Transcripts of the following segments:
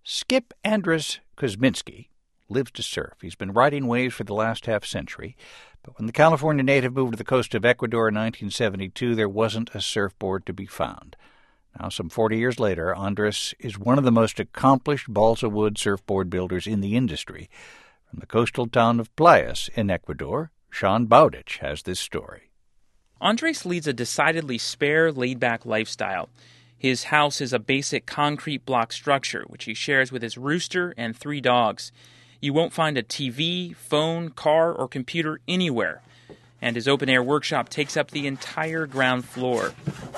Skip Andres Kuzminski lives to surf. He's been riding waves for the last half-century, but when the California native moved to the coast of Ecuador in 1972, there wasn't a surfboard to be found. Now, some 40 years later, Andres is one of the most accomplished balsa wood surfboard builders in the industry. From the coastal town of Playas in Ecuador, Sean Bowditch has this story. Andres leads a decidedly spare, laid-back lifestyle. His house is a basic concrete block structure, which he shares with his rooster and 3 dogs. You won't find a TV, phone, car, or computer anywhere. And his open-air workshop takes up the entire ground floor.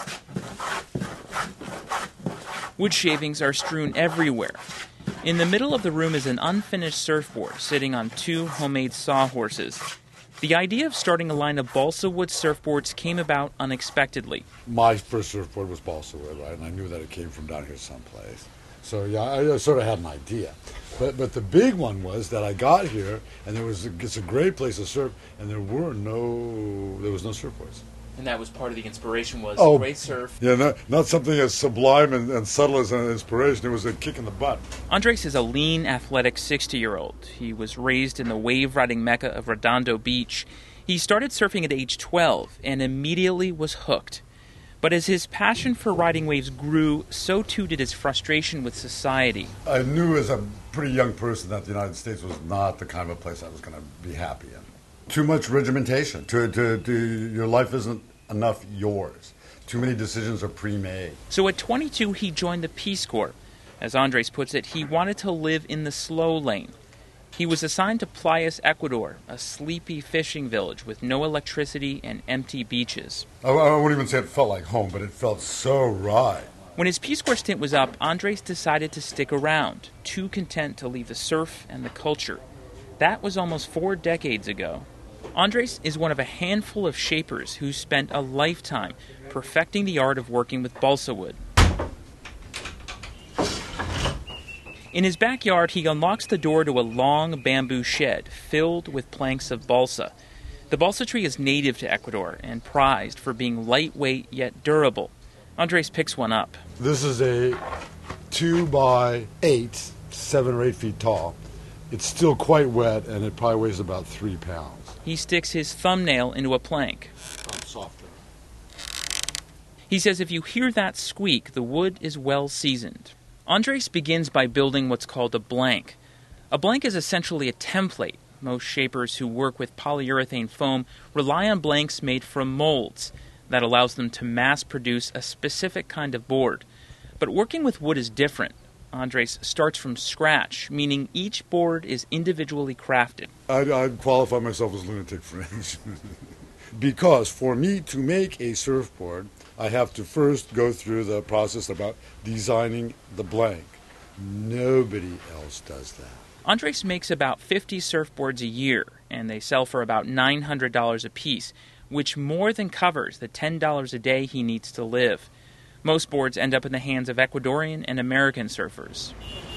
Wood shavings are strewn everywhere. In the middle of the room is an unfinished surfboard sitting on 2 homemade sawhorses. The idea of starting a line of balsa wood surfboards came about unexpectedly. My first surfboard was balsa wood, right? And I knew that it came from down here someplace. So, yeah, I sort of had an idea. But the big one was that I got here, and it's a great place to surf, and there was no surfboards. And that was part of the inspiration was great surf. Yeah, not something as sublime and subtle as an inspiration. It was a kick in the butt. Andres is a lean, athletic 60-year-old. He was raised in the wave-riding mecca of Redondo Beach. He started surfing at age 12 and immediately was hooked. But as his passion for riding waves grew, so too did his frustration with society. I knew as a pretty young person that the United States was not the kind of a place I was going to be happy in. Too much regimentation. Your life isn't enough yours. Too many decisions are pre-made. So at 22, he joined the Peace Corps. As Andres puts it, he wanted to live in the slow lane. He was assigned to Playas, Ecuador, a sleepy fishing village with no electricity and empty beaches. I won't even say it felt like home, but it felt so right. When his Peace Corps stint was up, Andres decided to stick around, too content to leave the surf and the culture. That was almost 4 decades ago. Andres is one of a handful of shapers who spent a lifetime perfecting the art of working with balsa wood. In his backyard, he unlocks the door to a long bamboo shed filled with planks of balsa. The balsa tree is native to Ecuador and prized for being lightweight yet durable. Andres picks one up. This is a 2x8, 7 or 8 feet tall. It's still quite wet, and it probably weighs about 3 pounds. He sticks his thumbnail into a plank. Softer. He says if you hear that squeak, the wood is well seasoned. Andres begins by building what's called a blank. A blank is essentially a template. Most shapers who work with polyurethane foam rely on blanks made from molds. That allows them to mass produce a specific kind of board. But working with wood is different. Andres starts from scratch, meaning each board is individually crafted. I'd qualify myself as lunatic fringe. Because for me to make a surfboard, I have to first go through the process about designing the blank. Nobody else does that. Andres makes about 50 surfboards a year, and they sell for about $900 a piece, which more than covers the $10 a day he needs to live. Most boards end up in the hands of Ecuadorian and American surfers.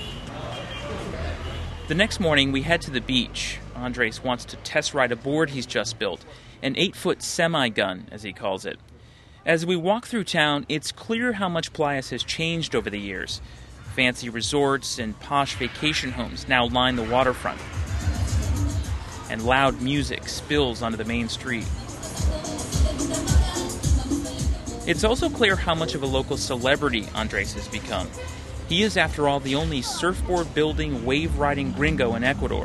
The next morning, we head to the beach. Andres wants to test ride a board he's just built, an 8-foot semi-gun, as he calls it. As we walk through town, it's clear how much Playas has changed over the years. Fancy resorts and posh vacation homes now line the waterfront. And loud music spills onto the main street. It's also clear how much of a local celebrity Andres has become. He is, after all, the only surfboard-building, wave-riding gringo in Ecuador.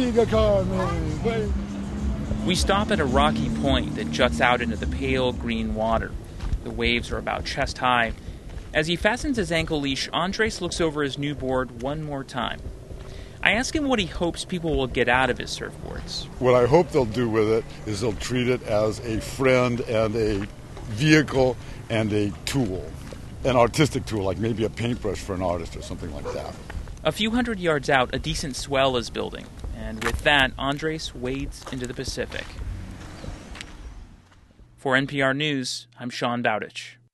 We stop at a rocky point that juts out into the pale green water. The waves are about chest high. As he fastens his ankle leash, Andres looks over his new board one more time. I ask him what he hopes people will get out of his surfboards. What I hope they'll do with it is they'll treat it as a friend and a vehicle and a tool, an artistic tool, like maybe a paintbrush for an artist or something like that. A few hundred yards out, a decent swell is building, and with that, Andres wades into the Pacific. For NPR News, I'm Sean Bowditch.